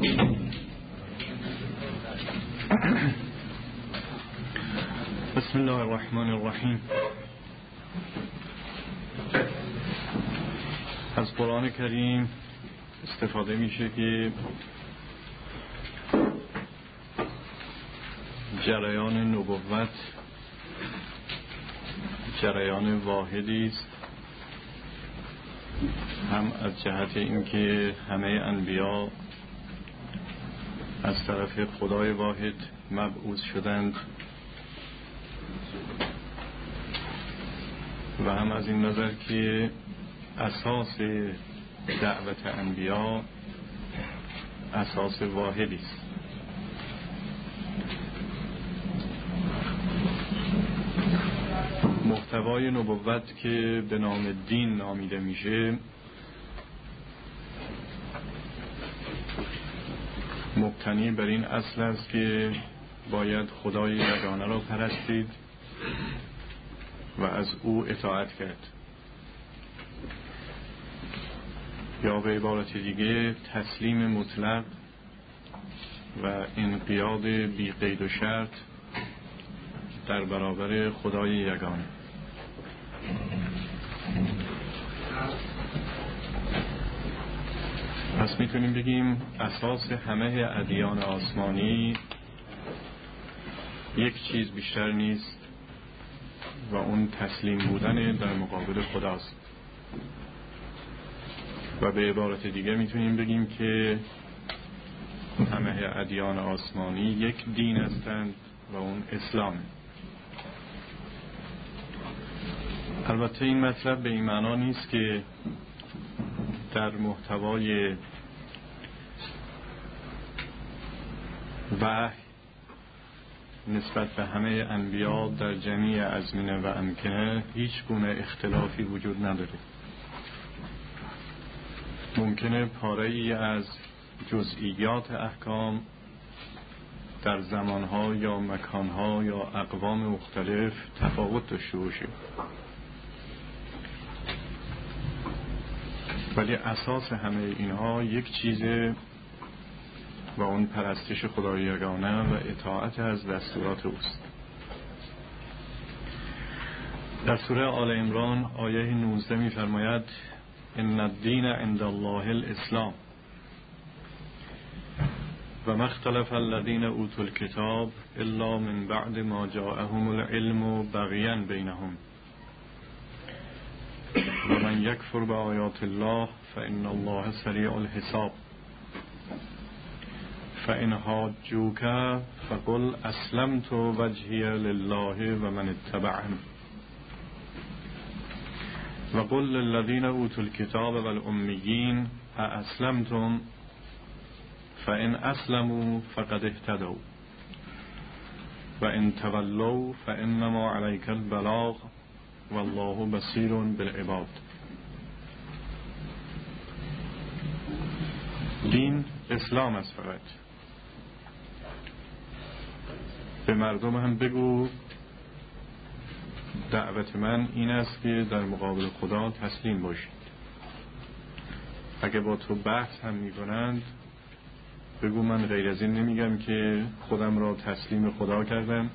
بسم الله الرحمن الرحیم. از قرآن کریم استفاده میشه که جریان نبوت جریان واحدی است، هم از جهت اینکه همه انبیا از طرف خدای واحد مبعوث شدند و هم از این نظر که اساس دعوت انبیا اساس واحدی است. محتوای نبوت که به نام دین نامیده میشه مبتنی بر این اصل است که باید خدای یگانه را پرستید و از او اطاعت کرد، یا به عبارت دیگه تسلیم مطلق و انقیاد بی قید و شرط در برابر خدای یگانه. پس میتونیم بگیم اساس همه ادیان آسمانی یک چیز بیشتر نیست و اون تسلیم بودن در مقابل خداست. و به عبارت دیگه میتونیم بگیم که همه ادیان آسمانی یک دین هستند و اون اسلام. البته این مطلب به این معنا نیست که در محتوای وحی نسبت به همه انبیا در جمیع ازمنه و امکنه هیچ گونه اختلافی وجود نداره. ممکنه پاره‌ای از جزئیات احکام در زمانها یا مکانها یا اقوام مختلف تفاوت داشته باشه، ولی اساس همه اینها یک چیزه و اون پرستش خدای یگانه و اطاعت از دستورات اوست. در سوره آل عمران آیه 19 می‌فرماید ان الدین عند الله الاسلام و ما اختلف الذین اوتوا الکتاب الا من بعد ما جاءهم العلم بغیا بینهم و من یکفر بآیات الله فإن الله سریع الحساب فإن حاجوک فقل اسلمت وجهی لله و من اتبعني و قل للذین اوتوا الکتاب والأمیین أأسلمتم فإن اسلموا فقد اهتدوا و ان تولوا فإنما عليك البلاغ والله بصیر بالعباد. دین اسلام است. فقط به مردم هم بگو دعوت من این است که در مقابل خدا تسلیم باشید. اگه با تو بحث هم میکنند بگو من غیر از این نمیگم که خودم را تسلیم خدا کردم،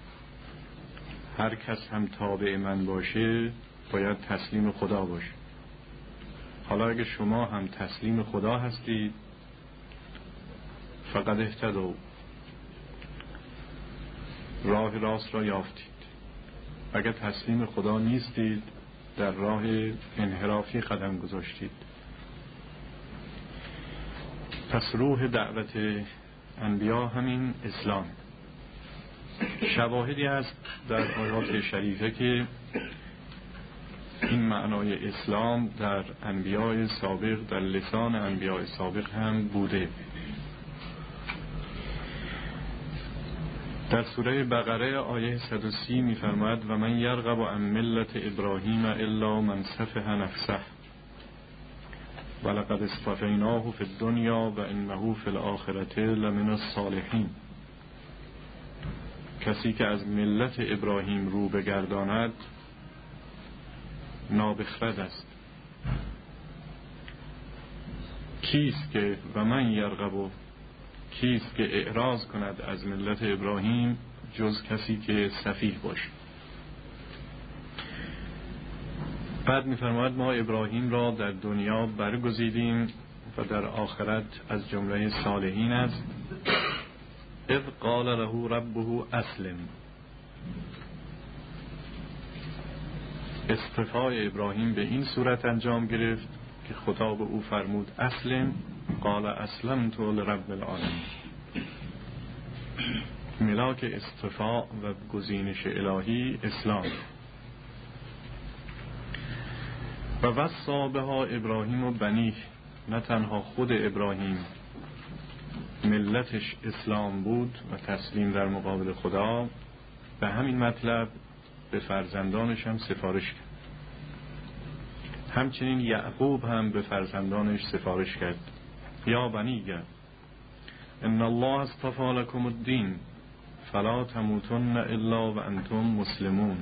هر کس هم تابع من باشه باید تسلیم خدا باشه. حالا اگه شما هم تسلیم خدا هستید فقط اهتدوا، راه راست را یافتید. اگر تسلیم خدا نیستید در راه انحرافی قدم گذاشتید. پس روح دعوت انبیا همین اسلام. شواهدی هست در آیات شریفه که این معنای اسلام در انبیاء سابق در لسان انبیاء سابق هم بوده. در سوره بقره آیه 130 می‌فرماید و من یرغب عن ملت ابراهیم الا من سفه نفسه ولقد اصطفیناه فی الدنیا و انه فی الآخرة لمن الصالحین. کسی که از ملت ابراهیم رو بگرداند نابخرد است. کیست که و من یرغب کیست که اعراض کند از ملت ابراهیم جز کسی که سفیه باشه. بعد می‌فرماید ما ابراهیم را در دنیا برگزیدیم و در آخرت از جمله صالحین است. اذ قال له ربه اسلم. اصطفای ابراهیم به این صورت انجام گرفت که خدا به او فرمود اسلم. قال اسلمت لرب العالمین. ملاک اصطفا و گزینش الهی اسلام. و وصا بها ابراهیم و بنیه. نه تنها خود ابراهیم ملتش اسلام بود و تسلیم در مقابل خدا، به همین مطلب به فرزندانش هم سفارش کرد. همچنین یعقوب هم به فرزندانش سفارش کرد. یا بنیه ان الله اصطفی لکم الدین فلا تموتن الا و انتم مسلمون.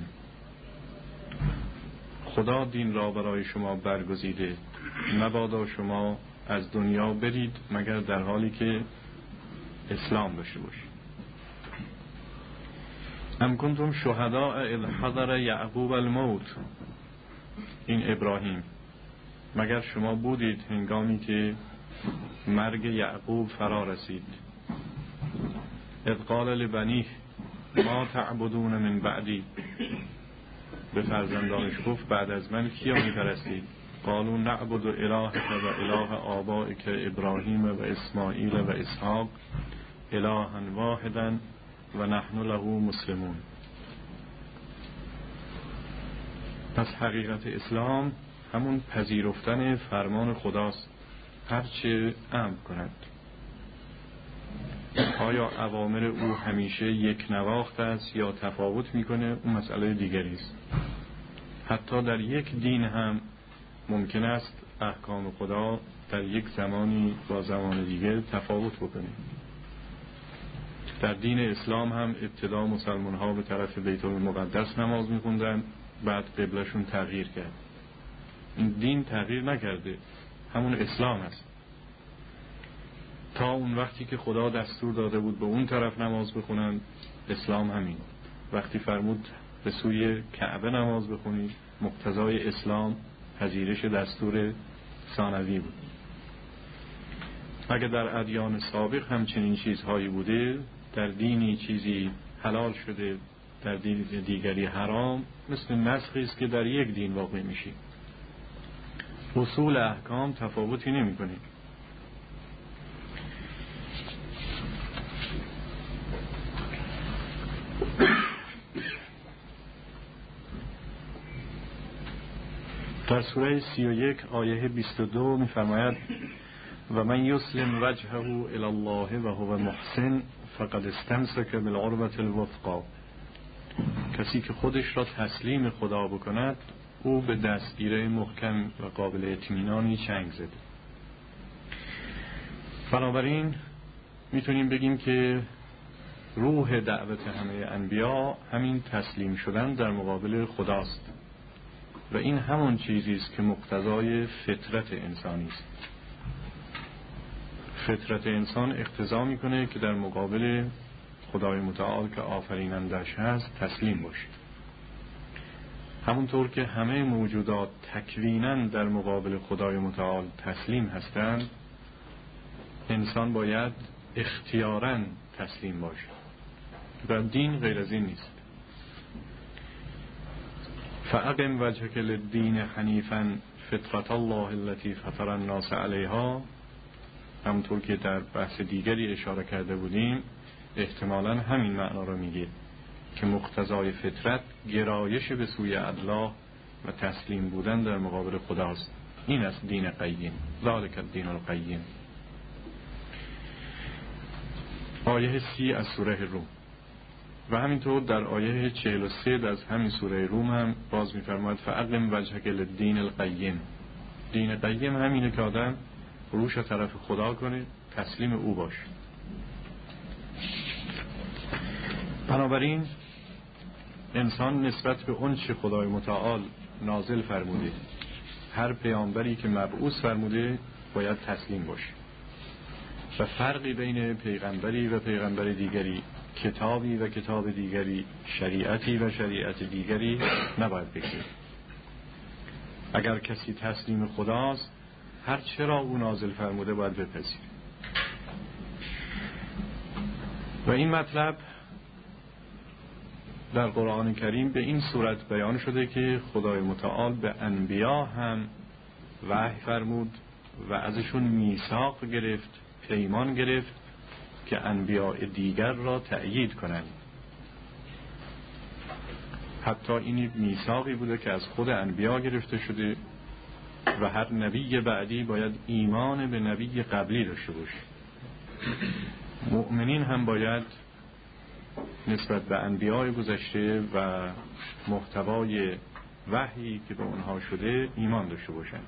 خدا دین را برای شما برگزیده، مبادا شما از دنیا برید مگر در حالی که اسلام داشته باشید. ام کنتم شهداء اذ حضر یعقوب الموت. این ابراهیم، مگر شما بودید هنگامی که مرگ یعقوب فرا رسید. اذ قال لبنیه ما تعبدون من بعدی. به فرزندانش گفت بعد از من کیا می‌پرستید؟ قالوا نعبد الهک و اله آبائک ابراهیم و اسماعیل و اسحاق الها واحدا و نحن له مسلمون. پس حقیقت اسلام همون پذیرفتن فرمان خداست، هرچه امر کند. آیا اوامر او همیشه یک نواخت است یا تفاوت میکنه، اون مسئله دیگری است. حتی در یک دین هم ممکن است احکام خدا در یک زمانی با زمان دیگه تفاوت بکنه. در دین اسلام هم ابتدا مسلمان ها به طرف بیت المقدس نماز میخوندن، بعد قبلشون تغییر کرد. این دین تغییر نکرده، همون اسلام است. تا اون وقتی که خدا دستور داده بود به اون طرف نماز بخونن، اسلام همین. وقتی فرمود به سوی کعبه نماز بخونید، مقتضای اسلام پذیرش دستور ثانوی بود. اگر در ادیان سابق همچنین چیزهایی بوده، در دینی چیزی حلال شده در دین دیگری حرام، مثل نسخی است که در یک دین واقع میشه. اصول احکام تفاوتی نمی‌کنه. در سوره 31 آیه 22 می‌فرماید و من یسلم وجهه الی الله و هو محسن فقد استمسک بالعروة الوثقی. کسی که خودش را تسلیم خدا بکند، او به دستگیره محکم و قابل اطمینانی چنگ زده. بنابراین میتونیم بگیم که روح دعوت همه انبیا همین تسلیم شدن در مقابل خداست و این همون چیزی است که مقتضای فطرت انسانی است. فطرت انسان اقتضا میکنه که در مقابل خدای متعال که آفرینندش هست تسلیم باشه. همونطور که همه موجودات تکویناً در مقابل خدای متعال تسلیم هستند، انسان باید اختیاراً تسلیم باشه و دین غیر از این نیست. فاقم وجهک للدین حنیفاً فطرة الله التي فطر الناس علیها. همونطور که در بحث دیگری اشاره کرده بودیم، احتمالاً همین معنا رو میگه که مقتضای فطرت گرایش به سوی الله و تسلیم بودن در مقابل خداست. این است دین قیم، ذالک الدین القیم. آیه 30 از سوره روم و همینطور در آیه 43 از همین سوره روم هم باز می‌فرماید فاقم وجهک للدین القیم. دین قیم همینه که آدم روش طرف خدا کنه، تسلیم او باشه. بنابراین انسان نسبت به اون چه خدای متعال نازل فرموده، هر پیامبری که مبعوث فرموده، باید تسلیم باشه. و فرقی بین پیغمبری و پیغمبر دیگری، کتابی و کتاب دیگری، شریعتی و شریعت دیگری نباید بگذاریم. اگر کسی تسلیم خداست، هر چرا او نازل فرموده باید بپذیره. و این مطلب در قرآن کریم به این صورت بیان شده که خدای متعال به انبیا هم وحی فرمود و ازشون میثاق گرفت، پیمان گرفت که انبیاء دیگر را تأیید کنند. حتی این میثاقی بوده که از خود انبیا گرفته شده و هر نبی بعدی باید ایمان به نبی قبلی داشته باشه. مؤمنین هم باید نسبت به انبیاء گذشته و محتوای وحی که به اونها شده ایمان داشته باشند.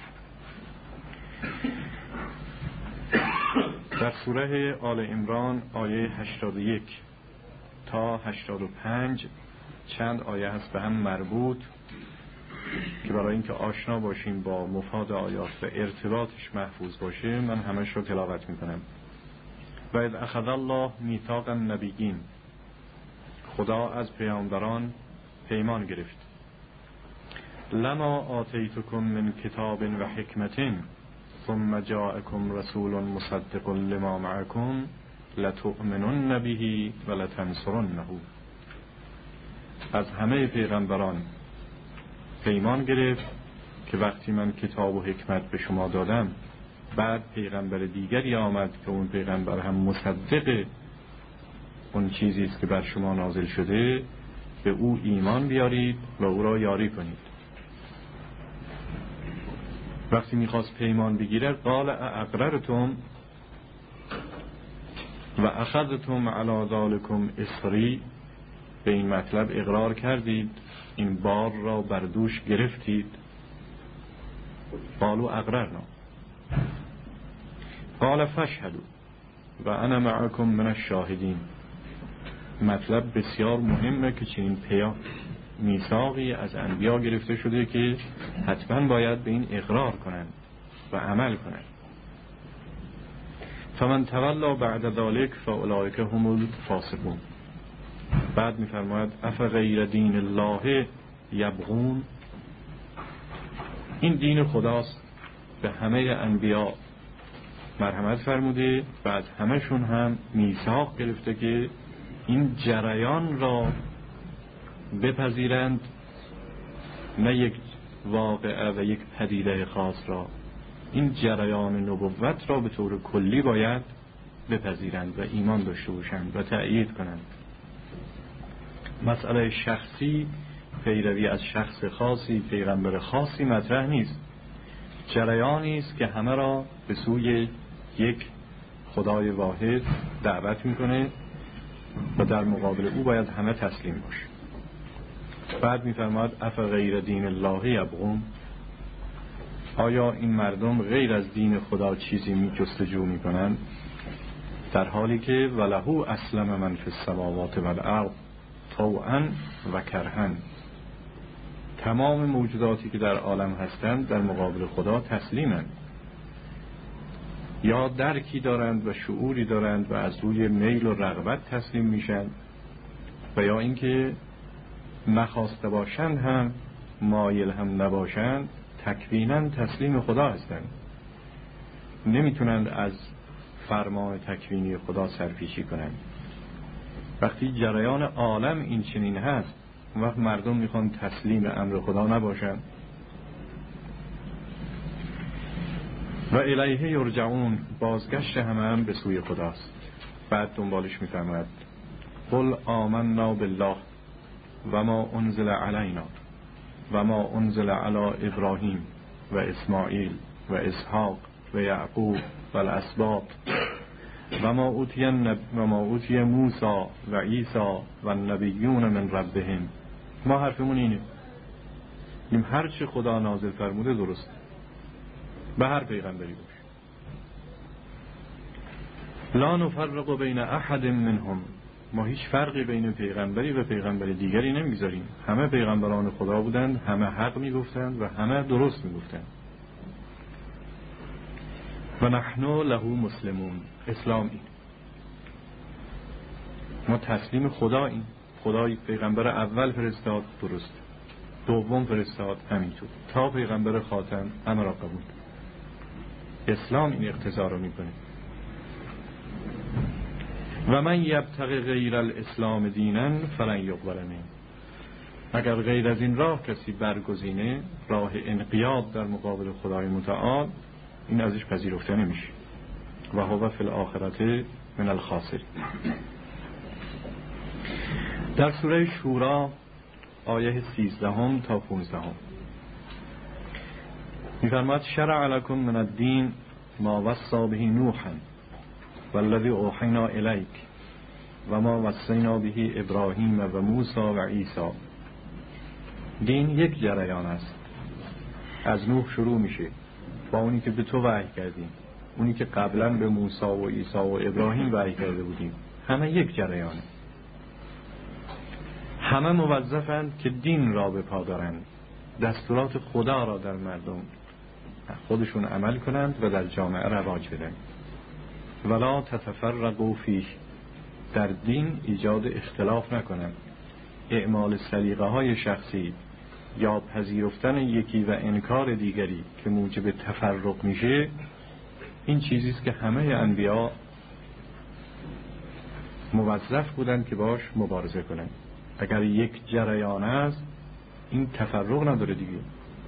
در سوره آل عمران آیه 81 تا 85 چند آیه هست به هم مربوط که برای اینکه آشنا باشیم با مفاد آیات و ارتباطش محفوظ باشه من همش رو تلاوت میکنم. و اذ اخذ الله میثاق النبیین، خدا از پیامبران پیمان گرفت. لما آتیتکم من کتاب و حکمت ثم جاءکم رسول مصدق لما معکم لتؤمنن به و لتنصرنه. از همه پیغمبران پیمان گرفت که وقتی من کتاب و حکمت به شما دادم، بعد پیغمبر دیگری آمد که اون پیغمبر هم مصدق اون چیزی است که بر شما نازل شده، به او ایمان بیارید و او را یاری کنید. وقتی میخواست پیمان بگیره قال اقررتم و اخذتم علی ذالکم اصری، به این مطلب اقرار کردید، این بار را بر دوش گرفتید. قالوا اقررنا قال فاشهدوا و انا معکم من الشاهدین. مطلب بسیار مهمه که چنین میثاقی از انبیا گرفته شده که حتما باید به این اقرار کنند و عمل کنند. فمن تولى بعد ذلك فاولئک هم الفاسقون. بعد میفرماید افغیر دین الله یبغون. این دین خداست، به همه انبیا مرحمت فرموده و از همشون هم میثاق گرفته که این جریان را بپذیرند، نه یک واقعه و یک پدیده خاص را. این جریان نبوت را به طور کلی باید بپذیرند و ایمان داشته باشند و تأیید کنند. مسئله شخصی، پیروی از شخص خاصی، پیغمبر خاصی مطرح نیست. جریانی است که همه را به سوی یک خدای واحد دعوت میکنه و در مقابل او باید همه تسلیم باشه. بعد میفرماید افغیر دین الله یبغون. آیا این مردم غیر از دین خدا چیزی جستجو میکنند، در حالی که وله اسلم من فی السماوات والارض طوعا و کرها. تمام موجوداتی که در عالم هستند در مقابل خدا تسلیمند، یا درکی دارند و شعوری دارند و از روی میل و رغبت تسلیم میشن، و یا اینکه نخواسته باشند هم مایل هم نباشند تکویناً تسلیم خدا هستند. نمیتونند از فرمان تکوینی خدا سرپیچی کنند. وقتی جریان عالم این چنین هست، اون وقت مردم میخوان تسلیم امر خدا نباشند. و الیه یرجعون، بازگشت همه هم به سوی خداست. بعد دنبالش میفرماید قل آمنا بالله و ما انزل علینا و ما انزل علی ابراهیم و اسماعیل و اسحاق و یعقوب و الاسباط و ما اوتی موسی و عیسی و النبیون من ربهم. ما حرفمون اینه، این هر چی خدا نازل فرموده درست به هر پیغمبری باشه. لا نفرق بین احد منهم، ما هیچ فرقی بین پیغمبری و پیغمبر دیگری نمیگذاریم. همه پیغمبران خدا بودند، همه حق میگفتند و همه درست میگفتند. و نحن له مسلمون. اسلام این، ما تسلیم خدا، این خدای پیغمبر اول فرستاد درست، دوم فرستاد همینطور، تا پیغمبر خاتم همه را قبول. اسلام این اقتضا رو میکنه. و من یبتغی غیر الاسلام دینا فلن یقبل منه. اگر غیر از این راه کسی برگزینه، راه انقیاد در مقابل خدای متعال، این ازش پذیرفته نمیشه. و هو فی الاخرة من الخاسرین. در سوره شورا آیه 13 تا 15 می‌فرماید شرع لکم من الدین ما وصی به نوحا والذی اوحینا الیک و ما وصینا به ابراهیم و موسی و عیسی. دین یک جریان است، از نوح شروع میشه با اونی که به تو وحی کردیم، اونی که قبلا به موسی و عیسی و ابراهیم وحی کرده بودیم، همه یک جریانه. همه موظفند که دین را به پا دارند، دستورات خدا را در مردم خودشون عمل کنند و در جامعه رواج بدن. ولا تتفرقوا فیه، در دین ایجاد اختلاف نکنند. اعمال سلیقه های شخصی یا پذیرفتن یکی و انکار دیگری که موجب تفرق میشه، این چیزی است که همه انبیا موظف بودند که باش مبارزه کنند. اگر یک جریان است، این تفرق نداره دیگه.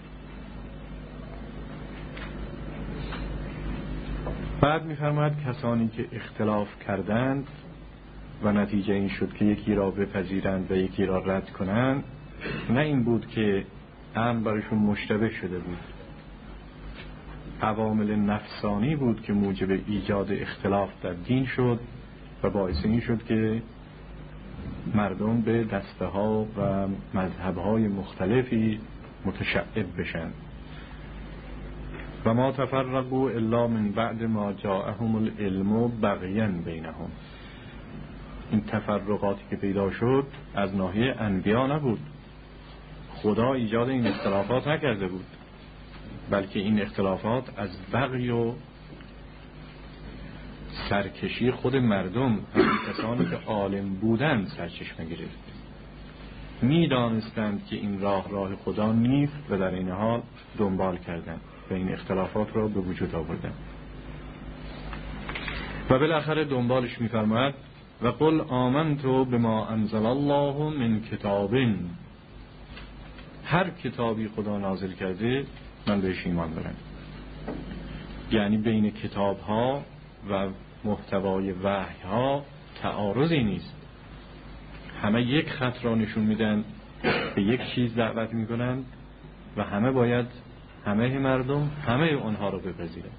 بعد می‌فرماید کسانی که اختلاف کردند و نتیجه این شد که یکی را بپذیرند و یکی را رد کنند، نه این بود که امر برایشون مشتبه شده بود، عوامل نفسانی بود که موجب ایجاد اختلاف در دین شد و باعث این شد که مردم به دسته ها و مذهب های مختلفی متشعب بشن. و ما تفرقوا الا من بعد ما جاءهم العلم بغیا بینهم. این تفرقاتی که پیدا شد از ناحیه انبیا نبود، خدا ایجاد این اختلافات نکرده بود، بلکه این اختلافات از بغی و سرکشی خود مردم، کسانی که عالم بودند سرچشمه گرفت. میدانستند که این راه خدا نیست و در این حال دنبال کردند و این اختلافات را به وجود آوردند. و بالاخره دنبالش می‌فرماید و قل آمنت بما انزل الله من کتاب. هر کتابی خدا نازل کرده من بهش ایمان دارم. یعنی بین کتاب ها و محتوای وحی ها تعارضی نیست، همه یک خط را نشون میدن، به یک چیز دعوت میکنند و همه باید، همه مردم همه اونها رو بپذیرند.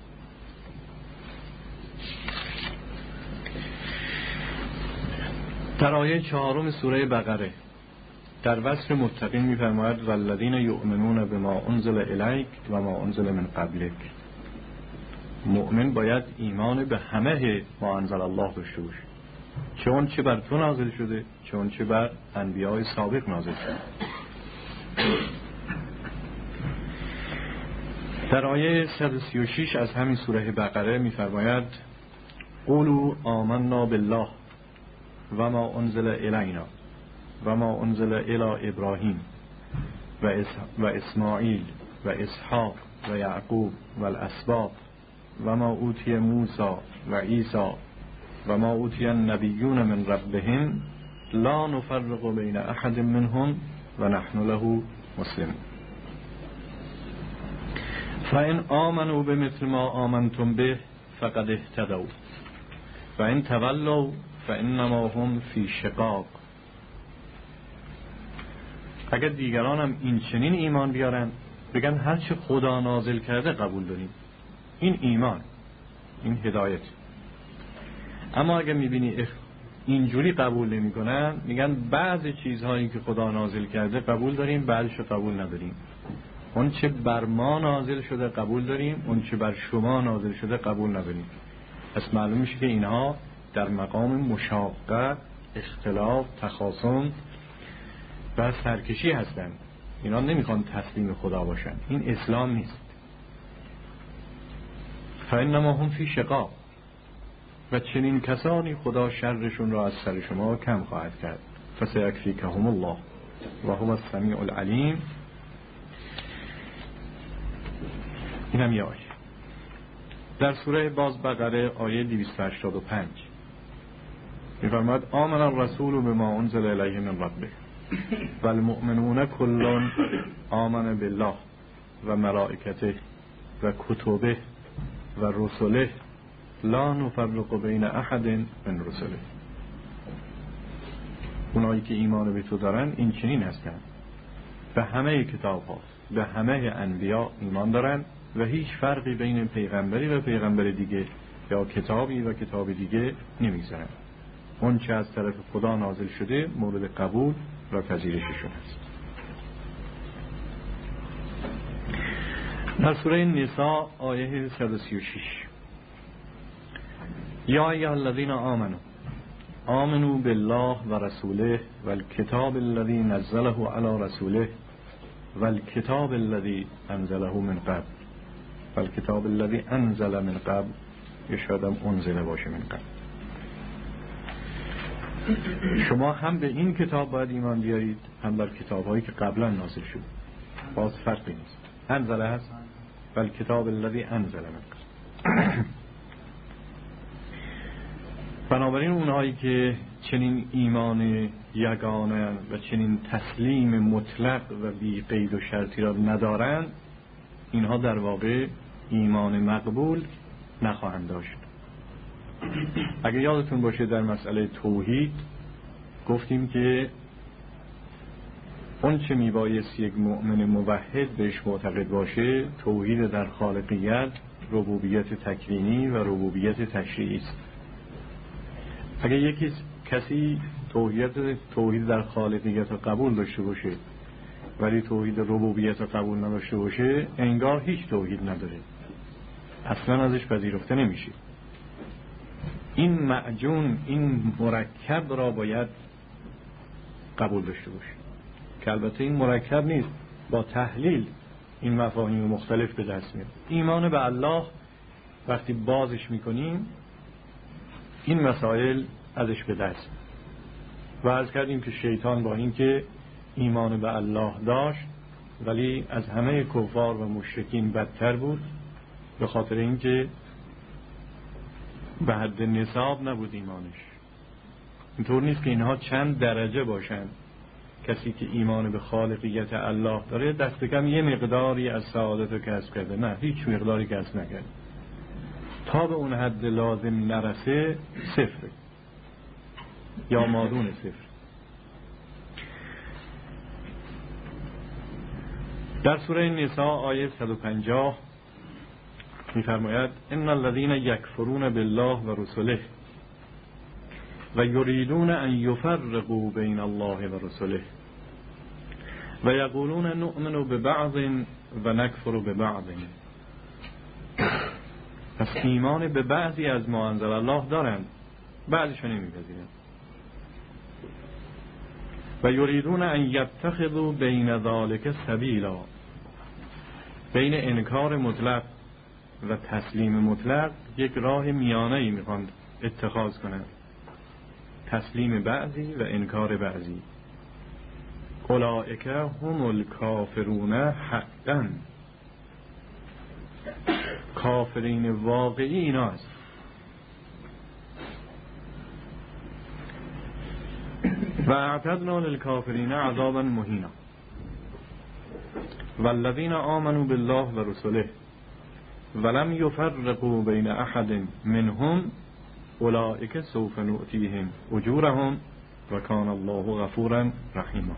در آیه 4 سوره بقره در وصف متقین میفرماید والذین یؤمنون بما انزل الیک و ما انزل من قبلک. مؤمن باید ایمان به همه ما انزل الله داشته باشه، چون چه بر تو نازل شده، چون چه بر انبیاء سابق نازل شده. در آیه 136 از همین سوره بقره میفرماید قولوا آمنا بالله و ما انزل الینا و ما انزل الی ابراهیم و اسماعیل و اسحاق و یعقوب و الاسباط و ما اوتی موسی و عیسی و ما اوتی النبیون من ربهم لا نفرق بین احد منهم و نحن له مسلمون. فإن آمنوا بمثل ما آمنتم به فقد اهتدوا و ان تولوا فإنما هم فی شقاق. اگر دیگران هم این چنین ایمان بیارن، بگن هر چه خدا نازل کرده قبول داریم، این ایمان، این هدایت. اما اگر میبینی اینجوری قبول نمی کنن، میگن بعضی چیزهایی که خدا نازل کرده قبول داریم، بعضیشو قبول نداریم. اون چه بر ما نازل شده قبول داریم، اون چه بر شما نازل شده قبول نداریم. پس معلوم میشه که اینها در مقام مشاقه، اختلاف، تخاصم و سرکشی هستند. اینا نمیخوان تسلیم خدا باشن. این اسلام نیست. فانما هم فی شقاق، و چنین کسانی خدا شرشون را از سر شما کم خواهد کرد. فسیکفیکهم الله و هو السمیع العلیم. این هم یه آیه. در سوره باز بقره آیه 285 می‌فرماید آمن الرسول بما انزل الیه من ربه و المؤمنون کل آمن بالله و ملائکته و کتبه و رسله لا نفرق بین احد من رسله. اونایی که ایمان به تو دارن این چنین هستند، به همه کتاب ها، به همه انبیا ایمان دارن و هیچ فرقی بین پیغمبری و پیغمبر دیگه یا کتابی و کتاب دیگه نمیگذارن. اون چه از طرف خدا نازل شده مورد قبول و پذیرششون است. در سوره نساء آیه 136 یا ایها الذین آمنوا بالله و رسوله و الکتاب الذی نزله علی رسوله و الکتاب الذی انزله من قبل و الکتاب الذی انزل من قبل، یشادم انزل باشه من قبل. شما هم به این کتاب باید ایمان بیارید، هم بر کتاب هایی که قبلا نازل شد. باز فرقی نیست. انزله هست و الکتاب الذی انزل من قبل. بنابراین اونهایی که چنین ایمان یگانه و چنین تسلیم مطلق و بی قید و شرطی را ندارند، اینها در واقع ایمان مقبول نخواهند داشت. اگه یادتون باشه در مسئله توحید گفتیم که اون چه میبایست یک مؤمن موحد بهش معتقد باشه توحید در خالقیت، ربوبیت تکوینی و ربوبیت تشریعی است. اگه کسی توحید در خالقیت قبول داشته باشه ولی توحید ربوبیت قبول نداشته باشه، انگار هیچ توحید نداره، اصلا ازش پذیرفته نمیشه. این معجون، این مرکب را باید قبول داشته باشه که البته این مرکب نیست، با تحلیل این مفاهیم مختلف به دست میاد. ایمان به الله وقتی بازش میکنیم این مسائل ازش به دست. و عرض کردیم که شیطان با این که ایمان به الله داشت ولی از همه کفار و مشرکین بدتر بود، به خاطر اینکه به حد نصاب نبود ایمانش. اینطور نیست که اینها چند درجه باشن. کسی که ایمان به خالقیت الله داره دست کم یه مقداری از سعادت رو کسب کرده، نه هیچ مقداری کسب نکرده. تا به اون حد لازم نرسه صفر یا مادون صفر. در سوره نساء آیه 150 می‌فرماید ان الذين يكفرون بالله و رسله و یریدون ان یفرقوا بین الله و رسله و یقولون نؤمن ببعض و نکفر ببعض. پس ایمان به بعضی از ما انزل الله دارند، بعضیشو نمی‌پذیرند. و یریدون ان یتخذوا بین ذلک سبیلا، بین انکار مطلق و تسلیم مطلق یک راه میانه‌ای میخوان اتخاذ کنند، تسلیم بعضی و انکار بعضی. اولئک هم الکافرون حقا، کافرین واقعی اینا است. و اعتدنا للکافرین عذابا مهینا والذین آمنوا بالله و رسله ولم یفرقوا بین احد منهم اولئک سوف نؤتیهم اجورهم و کان الله غفورا رحیما.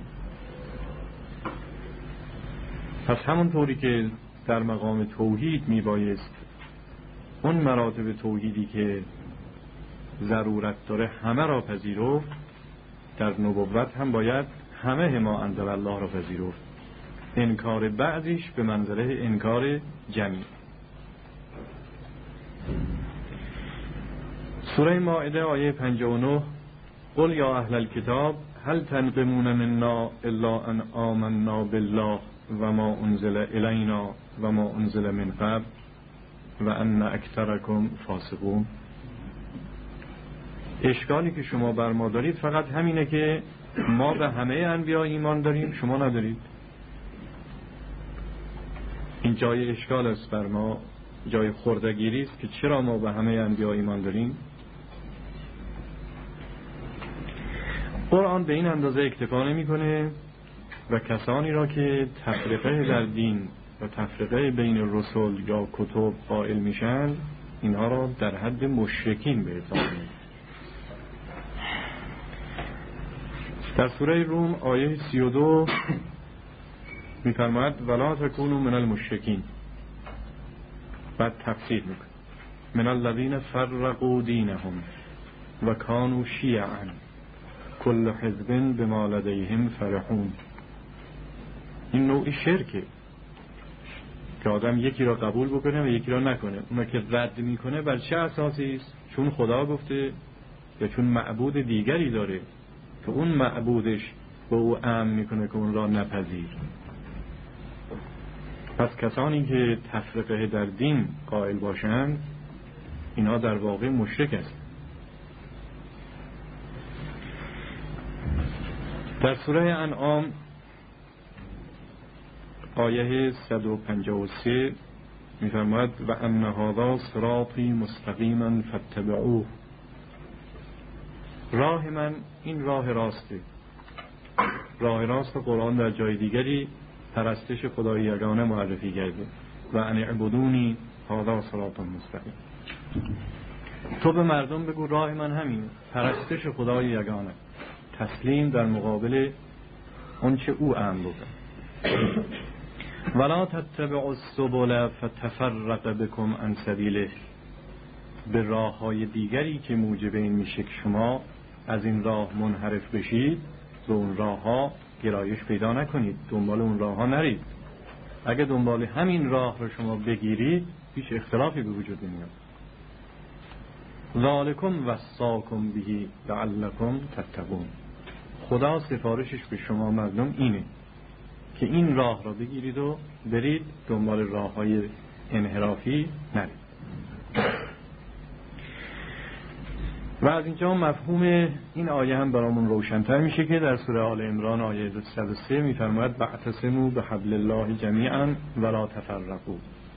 پس همونطوری که در مقام توحید میبایست اون مراتب توحیدی که ضرورت داره همه را پذیرفت، در نبوت هم باید همه ما انزل الله را پذیرفت، انکار بعضیش به منزله انکار جمیع. سوره مائده آیه 59 قل یا اهل الكتاب هل تنقمون منا الا ان آمنا بالله و ما انزل الینا و ما انزل من قبل و ان اکثرکم فاسقون. اشکالی که شما بر ما دارید فقط همینه که ما به همه انبیا ایمان داریم، شما ندارید. این جای اشکال است بر ما، جای خردگیری است که چرا ما به همه انبیا ایمان داریم. قرآن به این اندازه اکتفا نمی‌کنه و کسانی را که تفرقه در دین و تفرقه بین رسول یا کتب قائل میشن، اینها را در حد مشرکین به اعتبار می‌گیره. در سوره روم آیه 32 می‌فرماید ولا تکونوا من المشرکین. بعد تفسیر می‌کنه من الذین فرقوا دینهم و کانوا شیعا کل حزب بما لدیهم فرحون. این نوعی شرکه که آدم یکی را قبول بکنه و یکی را نکنه. اونا که رد میکنه بر چه اساسی است؟ چون خدا گفته یا چون معبود دیگری داره که اون معبودش به او امر میکنه که اون را نپذیر. پس کسانی که تفرقه در دین قائل باشند اینا در واقع مشرک است. در سوره انعام آیه 153 می‌فرماید و ان هذا صراطی مستقیما فاتبعوه. راه من این راه راسته. راه راست قرآن در جای دیگری پرستش خدای یگانه معرفی کرده و ان اعبدونی هذا صراط مستقیم. تو به مردم بگو راه من همین، پرستش خدای یگانه، تسلیم در مقابل اون چه او امر بکنه. ولا تتبعوا السبل فتفرق بكم عن سبیله. به راه‌های دیگری که موجب این میشه که شما از این راه منحرف بشید، به اون راه‌ها گرایش پیدا نکنید، دنبال اون راه‌ها نرید. اگه دنبال همین راه رو شما بگیرید هیچ اختلافی به وجود نمیاد. ذالکم وصاکم به لعلکم تتقون. خدا سفارشش به شما مردم اینه که این راه را بگیرید و برید، دنبال راه‌های انحرافی نرید. و از اینجا مفهوم این آیه هم برامون روشن‌تر میشه که در سوره آل عمران آیه 103 می‌فرماید واعتصموا بحبل الله جمیعا ولا تفرقوا.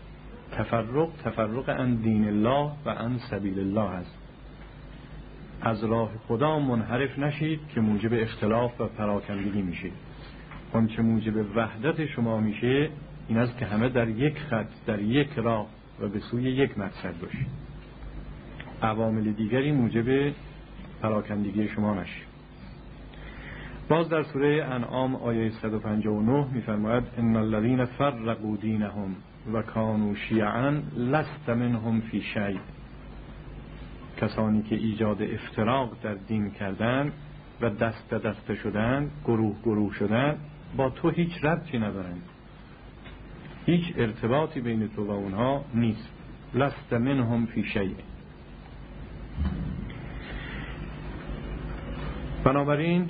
تفرق عن دین الله و عن سبیل الله است. از راه خدا منحرف نشید که موجب اختلاف و پراکندگی میشه. اون چه موجب وحدت شما میشه این است که همه در یک خط، در یک راه و به سوی یک مقصد باشید. عوامل دیگری موجب پراکندگی شما نشه. باز در سوره انعام آیه 159 میفرماید ان الذين فرقوا دینهم و کانوا شیعا لست منهم فی شیء. کسانی که ایجاد افتراق در دین کردند و دست دسته شدند، گروه گروه شدند، با تو هیچ ربطی ندارند. هیچ ارتباطی بین تو و اونها نیست. لست منهم فی شیء. بنابراین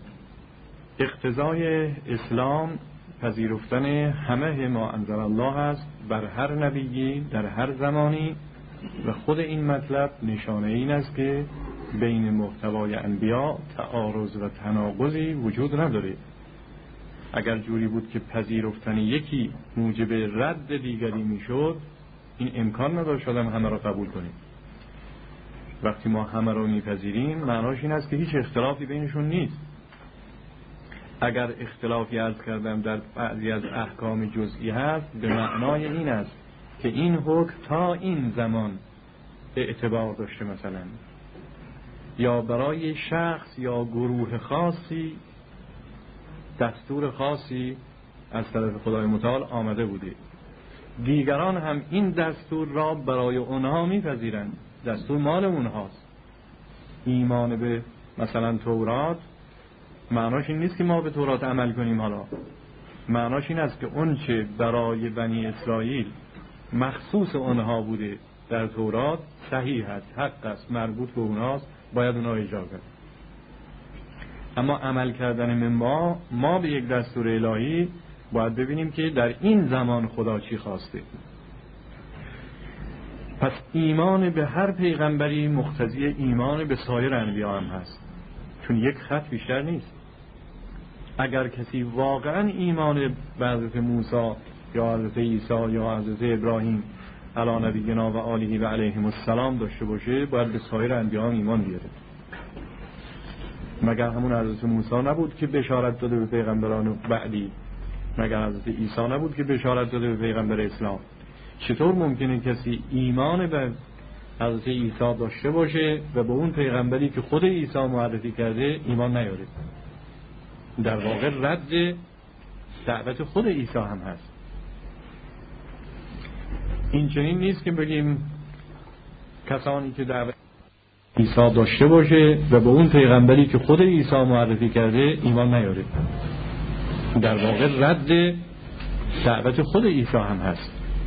اقتضای اسلام پذیرفتن همه ما انزل الله است بر هر نبیی در هر زمانی و خود این مطلب نشانه این است که بین محتوای انبیا تعارض و تناقضی وجود نداره. اگر جوری بود که پذیرفتن یکی موجب رد دیگری میشد این امکان نداشت آدم همه را قبول کنیم. وقتی ما همه را میپذیریم معناش این است که هیچ اختلافی بینشون نیست. اگر اختلافی عرض کردم در بعضی از احکام جزئی هست به معنای این است که این حکم تا این زمان اعتبار داشته مثلا، یا برای شخص یا گروه خاصی دستور خاصی از طرف خدای متعال آمده بوده، دیگران هم این دستور را برای اونها میپذیرند، دستور مال اونهاست. ایمان به مثلا تورات معناش این نیست که ما به تورات عمل کنیم. حالا معناش این است که اون چه برای بنی اسرائیل مخصوص اونها بوده در تورات صحیح است، حق است، مربوط به اونهاست، باید اونها اجرا کرد. اما عمل کردن ما به یک دستور الهی باید ببینیم که در این زمان خدا چی خواسته. پس ایمان به هر پیغمبری مقتضی ایمان به سایر انبیا هم هست، چون یک خط بیشتر نیست. اگر کسی واقعا ایمان به حضرت موسی یا حضرت عیسی یا حضرت ابراهیم علی نبینا و آله و علیهم السلام داشته باشه، باید به سایر انبیا هم ایمان بیاره. مگر همون حضرت موسی نبود که بشارت داده به پیغمبران بعدی؟ مگر حضرت عیسی نبود که بشارت داده به پیغمبر اسلام؟ چطور ممکنه کسی ایمان به حضرت عیسی داشته باشه و به اون پیغمبری که خود عیسی معرفی کرده ایمان نیاره؟ در واقع رد دعوت خود عیسی هم هست. این چنین نیست که بگیم کسانی که دعوت عیسی داشته باشه و به اون پیغمبری که خود عیسی معرفی کرده ایمان نیاره. در واقع رد دعوت خود عیسی هم هست.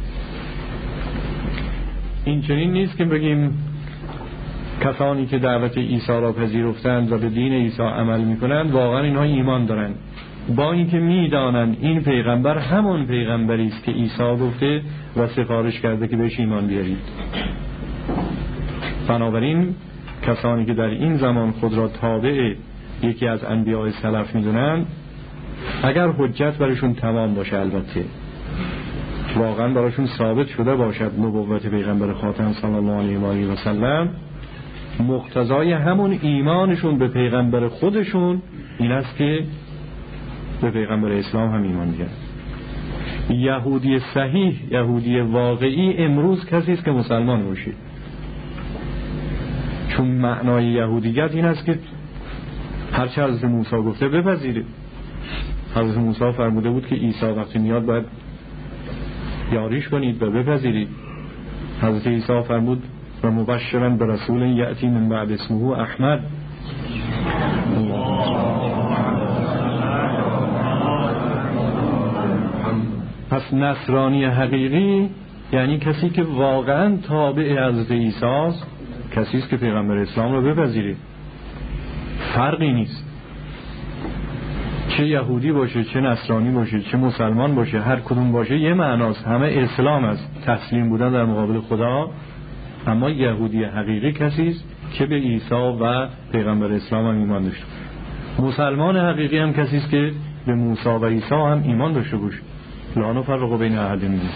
این چنین نیست که بگیم کسانی که دعوت عیسی را پذیرفتند و به دین عیسی عمل میکنند واقعا اینها ایمان دارند، با اینکه میدانند این پیغمبر همون پیغمبری است که عیسی گفته و سفارش کرده که بهش ایمان بیارید. بنابراین کسانی که در این زمان خود را تابع یکی از انبیاء سلف میدونند، اگر حجت برشون تمام باشه، البته واقعا براشون ثابت شده باشد نبوت پیغمبر خاتم صلی الله علیه و آله و سلم، مقتضای همون ایمانشون به پیغمبر خودشون این است که به پیغمبر اسلام هم ایمان بیارن. یهودی صحیح، یهودی واقعی امروز کسی است که مسلمان باشه، چون معنای یهودیت این است که هرچه حضرت موسی گفته بپذیره. حضرت موسی فرموده بود که عیسی وقتی میاد باید یاریش کنید و بپذیرید. حضرت عیسی فرمود و مبشرا برسول یأتی من بعد اسمه احمد. پس نصرانی حقیقی یعنی کسی که واقعا تابع حضرت عیسی است، کسی است که پیغمبر اسلام رو بپذیره. فرقی نیست، چه یهودی باشه، چه نصرانی باشه، چه مسلمان باشه، هر کدوم باشه یه معناست، همه اسلام است، تسلیم بودن در مقابل خدا. اما یهودی حقیقی کسی است که به عیسی و پیغمبر اسلام هم ایمان داشته. مسلمان حقیقی هم کسی است که به موسی و عیسی هم ایمان داشته باشه. لا نفرق بین احد منهم.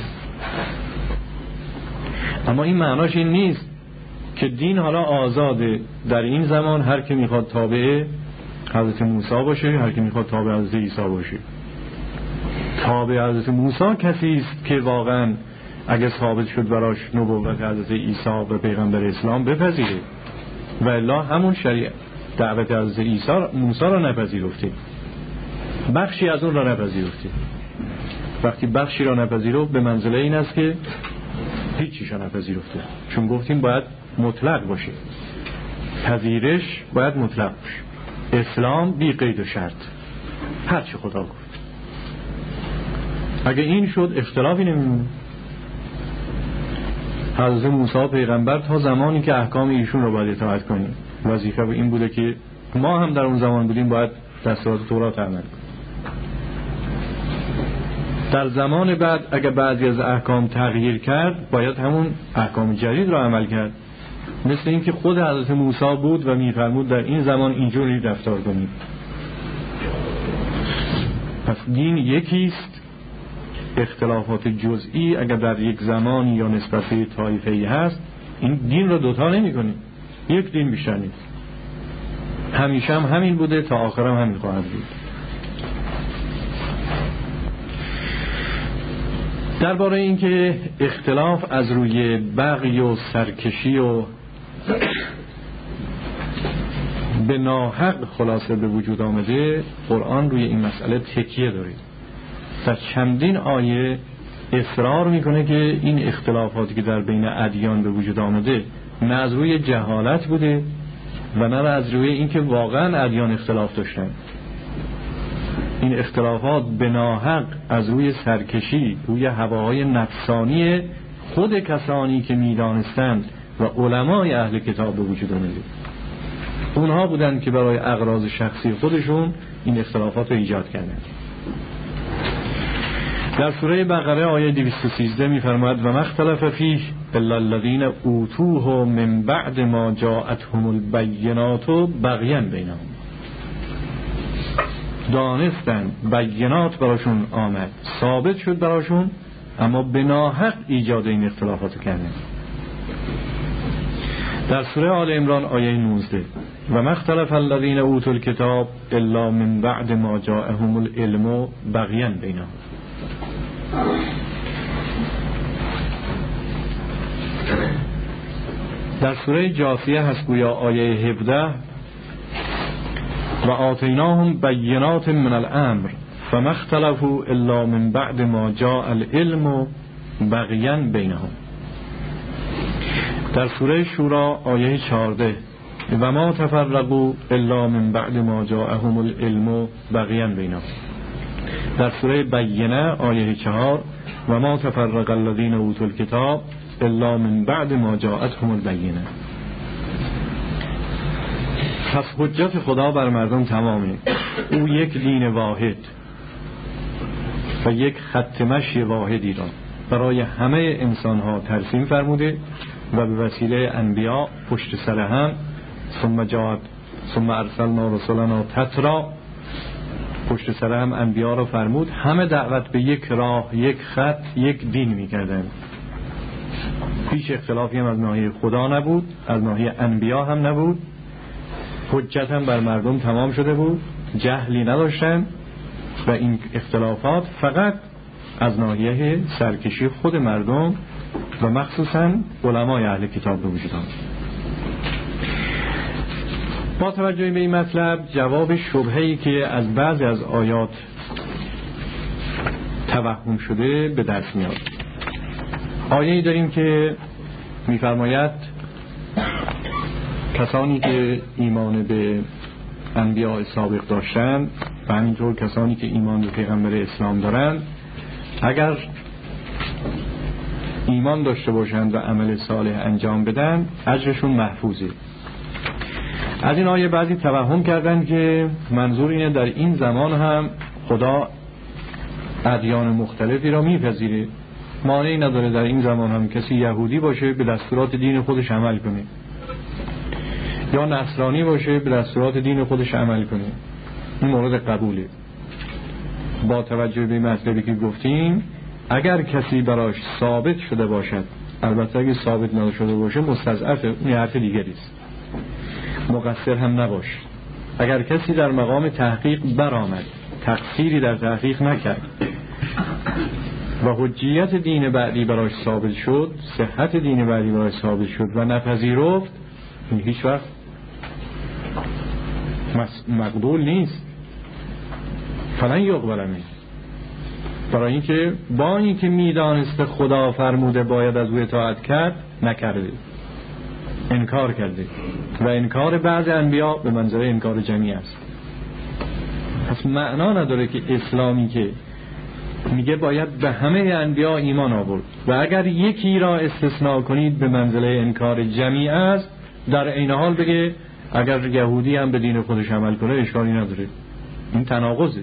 اما این معناش این نیست که دین حالا آزاده، در این زمان هر کی میخواد تابع حضرت موسی باشه، هر کی میخواد تابع حضرت عیسی باشه. تابع حضرت موسی کسی است که واقعا اگه ثابت شد براش نبوت حضرت عیسی و پیغمبر اسلام بپذیره، و الا همون شریعت دعوت حضرت عیسی موسی را نپذیرفته، بخشی از اون را نپذیرفته. وقتی بخشی را نپذیرفت به منزله این است که هیچیش را نپذیرفته، چون گفتیم باید مطلق باشه، پذیرش باید مطلق باشه، اسلام بی قید و شرط، هر چی خدا گفت. اگه این شد اختلافی نمیمونه. حضرت موسی پیغمبر تا زمانی که احکام ایشون رو باید اطاعت کنیم، وظیفه این بوده که ما هم در اون زمان بودیم باید دستورات تورات عمل کنیم. در زمان بعد اگه بعضی از احکام تغییر کرد باید همون احکام جدید رو عمل کرد، مثل این که خود حضرت موسی بود و میفرمود در این زمان اینجوری رفتار کنید. پس دین یکیست، اختلافات جزئی اگر در یک زمانی یا نسبت به طایفه‌ای هست، این دین رو دوتا نمی کنیم. یک دین بیشتر نیست، همیشه هم همین بوده، تا آخر هم همین خواهد بود. درباره این که اختلاف از روی بغی و سرکشی و به ناحق خلاصه به وجود آمده، قرآن روی این مسئله تکیه داره. در چندین آیه اصرار میکنه که این اختلافاتی که در بین ادیان به وجود آمده نه از روی جهالت بوده و نه از روی اینکه واقعا ادیان اختلاف داشتن. این اختلافات به ناحق از روی سرکشی، روی هواهای نفسانی خود کسانی که میدانستند و علمای اهل کتاب به وجود آمده. اونها بودند که برای اغراض شخصی خودشون این اختلافات رو ایجاد کردند. در سوره بقره آیه 213 می‌فرماید و ما اختلف فیه الا الذین اوتوه من بعد ما جاءتهم البینات بغیا بینهم. دانستن بینات براشون آمد، ثابت شد براشون، اما به ناحق ایجاد این اختلافات کردن. در سوره آل عمران آیه 19 و ما اختلف الذین اوتوا الکتاب الا من بعد ما جاءهم العلم بغیا بینهم. در سوره جاثیه هست گویا آیه 17 و آتیناهم بینات من الامر فما اختلفوا الا من بعد ما جاء العلم بغیا بینهم. در سوره شورا آیه 14 و ما تفرقوا الا من بعد ما جاءهم العلم بغیا بینهم. در سوره بینه آیه 4 و ما تفرق الذین اوتوا الکتاب الا من بعد ما جاءتهم البینه. پس حجت خدا بر مردم تمامه. او یک دین واحد و یک خط مشی واحدی را برای همه انسانها ترسیم فرموده و به وسیله انبیا پشت سر هم ثم ارسلنا رسلنا تترا پشت سر هم انبیا را فرمود. همه دعوت به یک راه، یک خط، یک دین می‌کردند. هیچ اختلافی هم از ناحیه خدا نبود، از ناحیه انبیا هم نبود. حجت هم بر مردم تمام شده بود، جهلی نداشتن و این اختلافات فقط از ناحیه سرکشی خود مردم و مخصوصا علمای اهل کتاب به وجود آمد. با توجه به این مطلب جواب شبهه‌ای که از بعضی از آیات توهم شده به دست میاد. آیه‌ای داریم که می‌فرماید کسانی که ایمان به انبیاء سابق داشتند و همینطور کسانی که ایمان به پیغمبر اسلام دارند اگر ایمان داشته باشند و عمل صالح انجام بدن اجرشون محفوظه. از این آیه بعضی توهم کردن که منظور اینه در این زمان هم خدا ادیان مختلفی را میپذیره، مانعی نداره در این زمان هم کسی یهودی باشه به دستورات دین خودش عمل کنه یا نصرانی باشه به دستورات دین خودش عمل کنه. این مورد قبوله. با توجه به مطلبی که گفتیم اگر کسی براش ثابت شده باشد، البته اگه ثابت نشده باشه مستضعفه، اون حرف دیگری است، مقصر هم نباش. اگر کسی در مقام تحقیق برآمد، تقصیری در تحقیق نکرد و حجیت دین بعدی براش ثابت شد، صحت دین بعدی براش ثابت شد و نپذیرفت، این هیچ وقت مقبول نیست. فلن یقبل منه. برای اینکه با اینکه میدانسته خدا فرموده باید از او اطاعت کرد نکرده، انکار کرده و انکار بعض انبیا به منزله انکار جمعی است. پس معنا نداره که اسلامی که میگه باید به همه انبیا ایمان آورد و اگر یکی را استثناء کنید به منزله انکار جمعی است، در این حال بگه اگر یهودی هم به دین خودش عمل کنه اشکالی نداره. این تناقضه.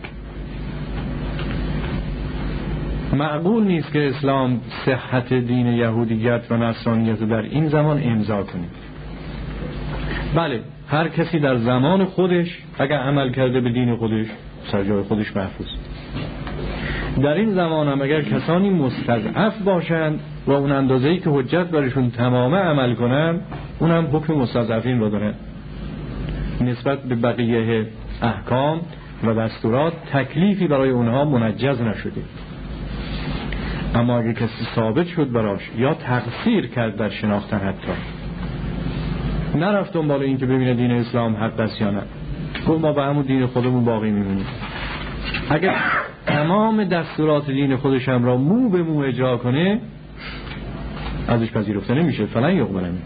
معقول نیست که اسلام صحت دین یهودیت و نصرانیت در این زمان امضا کنه. بله هر کسی در زمان خودش اگر عمل کرده به دین خودش سر جای خودش محفوظ. در این زمان هم اگر کسانی مستضعف باشند و اون اندازه‌ای که حجت برشون تمامه عمل کنن، اون هم حکم مستضعفین رو دارن. نسبت به بقیه احکام و دستورات تکلیفی برای اونها منجز نشده. اما اگر کسی ثابت شد براش یا تقصیر کرد در شناختن، حتی نرفت دنبال این که ببینه دین اسلام حق است یا نه، گفت ما به همون دین خودمون باقی میمونیم، اگر تمام دستورات دین خودش هم را مو به مو اجرا کنه ازش پذیرفته نمیشه. فلن یقبل منه.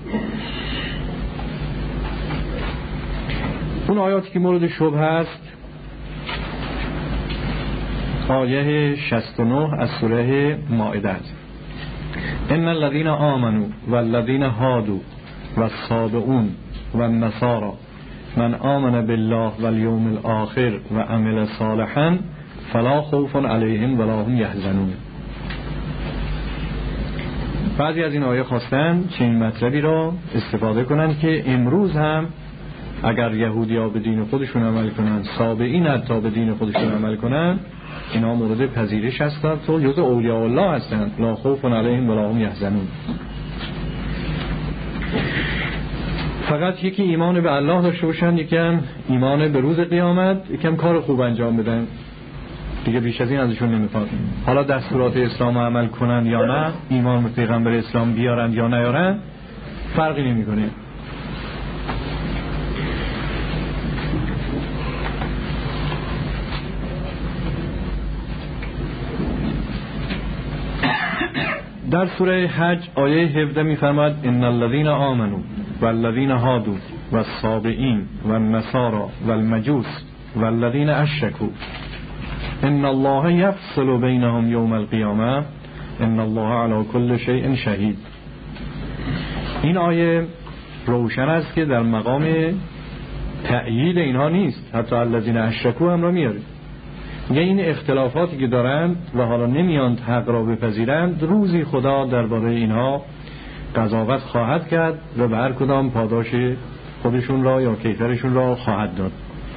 اون آیاتی که مورد شبهه است آیه 69 از سوره مائده است. ان الذين آمنوا والذين هادوا والصابئون والنصارى من آمن بالله والیوم الآخر و عمل صالحا فلا خوف علیهم ولا هم یحزنون. بعضی از این آیه خواستن چنین مطلبی را استفاده کنن که امروز هم اگر یهودی‌ها به دین خودشون عمل کنن، سابعین حتی به دین خودشون عمل کنن، اینا مورد پذیرش هستند و جزء اولیاء الله هستند. لا خوف علیهم ولا هم یحزنون. فقط یکی ایمان به الله داشته باشن، یکم ایمان به روز قیامت، یکم کار خوب انجام بدن، دیگه بیش از این ازشون نمیخواد. حالا دستورات اسلام عمل کنن یا نه، ایمان به پیغمبر اسلام بیارن یا نیارن، فرقی نمیکنه. در سوره حج آیه 17 میفرماید ان الذين آمنوا والذين هادوا والصابئين والنصارى والمجوس والذين اشركوا ان الله يفصل بينهم يوم القيامه ان الله على كل شيء شهید. این آیه روشن است که در مقام تأیید اینها نیست، حتی الذين اشركوا هم را میاره. یعنی این اختلافاتی که دارند و حالا نمیاند حق را بپذیرند، روزی خدا درباره اینها قضاوت خواهد کرد و به هر کدام پاداش خودشون را یا کیفرشون را خواهد داد.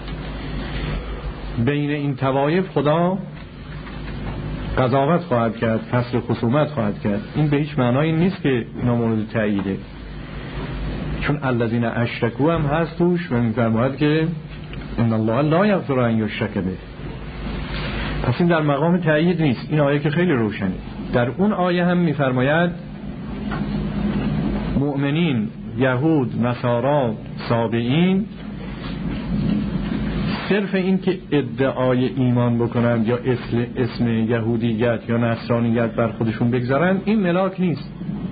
بین این طوایف خدا قضاوت خواهد کرد، فصل خصومت خواهد کرد. این به هیچ معنایی نیست که اینا مورد تأییده، چون الذین اشرکوا هم هست توش و می‌فرماید که ان الله لا یغفر ان یشرک به. پس این در مقام تأیید نیست. این آیه که خیلی روشنه. در اون آیه هم می‌فرماید مؤمنین، یهود، نصارا، سابئین، صرف این که ادعای ایمان بکنند یا اسم یهودیت یا نصرانیت بر خودشون بگذارن، این ملاک نیست.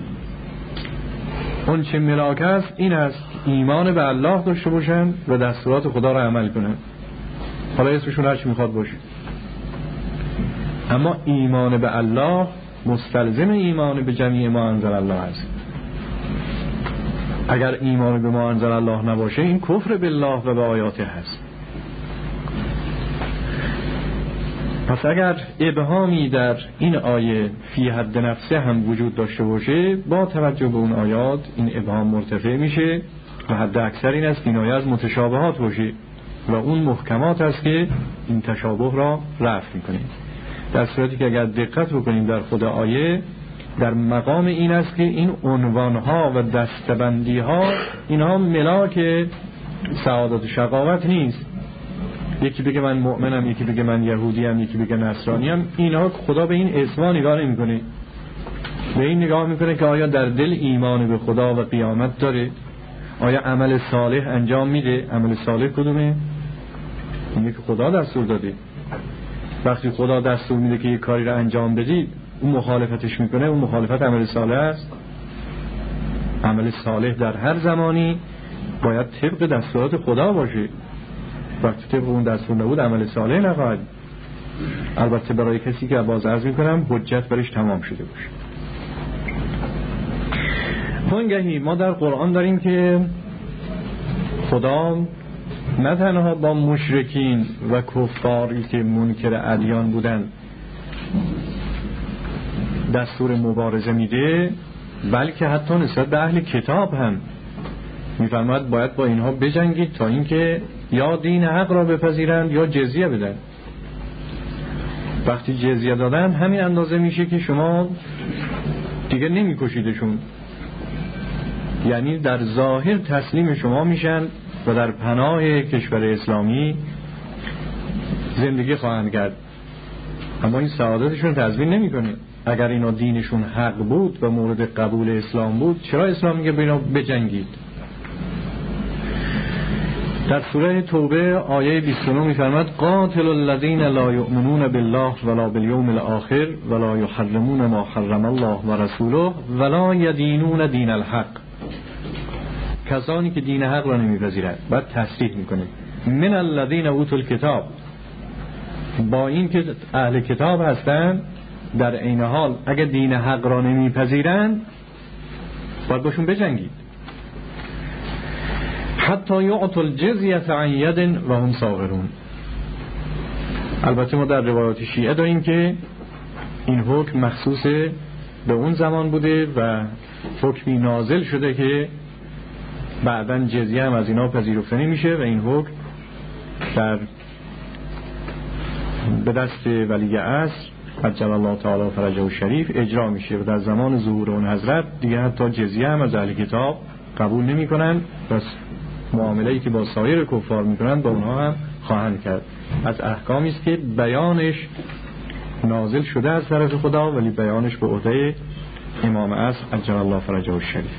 اون چه ملاک است این است ایمان به الله داشته باشن و دستورات خدا را عمل کنن، حالا اسمشون هر چی میخواد باشه. اما ایمان به الله مستلزم ایمان به جمیع ما انزل الله است. اگر ایمان به ما انزل الله نباشه، این کفر بالله و به آیاته هست. پس اگر ابهامی در این آیه فی حد نفسه هم وجود داشته باشه، با توجه به اون آیات این ابهام مرتفع میشه و حد اکثر این است که این آیه از متشابهات باشه و اون محکمات است که این تشابه را رفع میکنه. در صورتی که اگر دقت بکنیم در خود آیه، در مقام این است که این عنوانها و دستبندیها اینها ملاک سعادت و شقاوت نیست. یکی بگه من مؤمنم، یکی بگه من یهودیم، یکی بگه نصرانیم، اینها خدا به این اسما نگاه نمیکنه. به این نگاه میکنه که آیا در دل ایمان به خدا و قیامت داره، آیا عمل صالح انجام میده. عمل صالح کدومه؟ اینه که خدا دستور داده. وقتی خدا دستور میده که یک کاری را انجام بدید، اون مخالفتش میکنه، اون مخالفت عمل صالح است. عمل صالح در هر زمانی باید طبق دستورات خدا باشه. وقتی طبق اون دستور نبود، عمل صالح نخواهد. البته برای کسی که باز عرض میکنم حجت برش تمام شده باشه. وانگهی ما در قرآن داریم که خدا نه تنها با مشرکین و کفاری که منکر ادیان بودن دستور مبارزه میده، بلکه حتی نسبت به اهل کتاب هم میفرماید باید با اینها بجنگید تا اینکه یا دین حق را بپذیرند یا جزیه بدن. وقتی جزیه دادن همین اندازه میشه که شما دیگه نمیکشیدشون، یعنی در ظاهر تسلیم شما میشن و در پناه کشور اسلامی زندگی خواهند کرد. اما این سعادتشون تضمین نمیکنه. اگر اینا دینشون حق بود و مورد قبول اسلام بود، چرا اسلام میگه به اینا بجنگید؟ در سوره توبه آیه 29 میفرماید قاتل الذین لا یؤمنون بالله ولا بالیوم الاخر ولا یحرمون ما حرم الله و رسوله ولا یدینون دین الحق. کسانی که دین حق را نمیپذیرند. بعد تصریح میکنه من الذین اوتوا الکتاب، با این که اهل کتاب هستند، در عین حال اگر دین حق را نمیپذیرند باید باشون بجنگید. حتی یعطوا الجزیه عن ید و هم صاغرون، البته ما در روایات شیعه داریم که این حکم مخصوص به اون زمان بوده و حکمی نازل شده که بعداً جزیه هم از اینا پذیرفته نمیشه و این حکم به دست ولی عصر عجل الله تعالی فرجه الشریف اجرا میشه و در زمان ظهور اون حضرت دیگه حتی جزیه هم از اهل کتاب قبول نمی کنن، پس معامله‌ای که با سایر کفار میکنن با اونها هم خواهند کرد. از احکامی است که بیانش نازل شده از طرف خدا ولی بیانش به عهده امام عصر عجل الله فرجه الشریف.